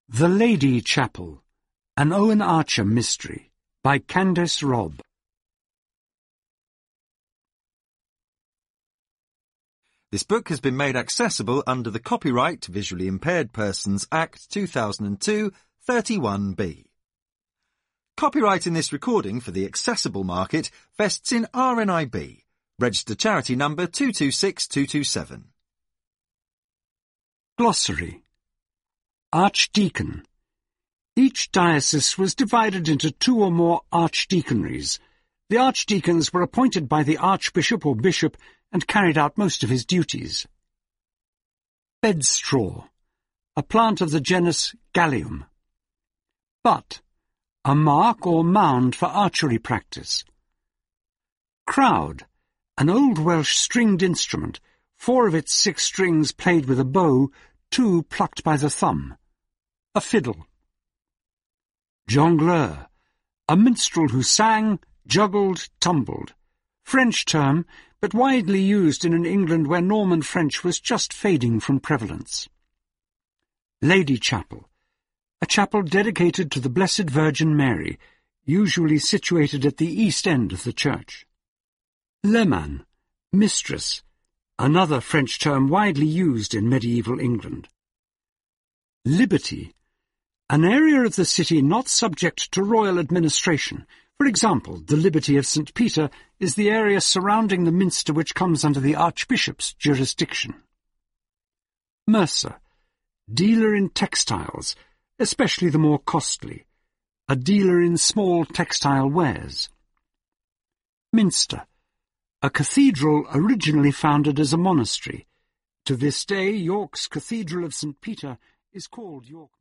The Lady Chapel, an Owen Archer mystery, by Candace Robb. This book has been made accessible under the Copyright Visually Impaired Persons Act 2002, 31B. Copyright in this recording for the accessible market vests in RNIB, registered charity number 226227. Glossary. Archdeacon. Each diocese was divided into 2 or more archdeaconries. The archdeacons were appointed by the archbishop or bishop and carried out most of his duties. Bedstraw, a plant of the genus Galium. Butt, a mark or mound for archery practice. Crowd, an old Welsh stringed instrument, 4 of its 6 strings played with a bow, 2 plucked by the thumb. A fiddle. Jongleur, a minstrel who sang, juggled, tumbled. French term, but widely used in an England where Norman French was just fading from prevalence. Lady Chapel, a chapel dedicated to the Blessed Virgin Mary, usually situated at the east end of the church. Leman, mistress, another French term widely used in medieval England. Liberty, an area of the city not subject to royal administration. For example, the Liberty of St. Peter is the area surrounding the minster which comes under the Archbishop's jurisdiction. Mercer, dealer in textiles, especially the more costly, a dealer in small textile wares. Minster, a cathedral originally founded as a monastery. To this day, York's Cathedral of St. Peter is called York.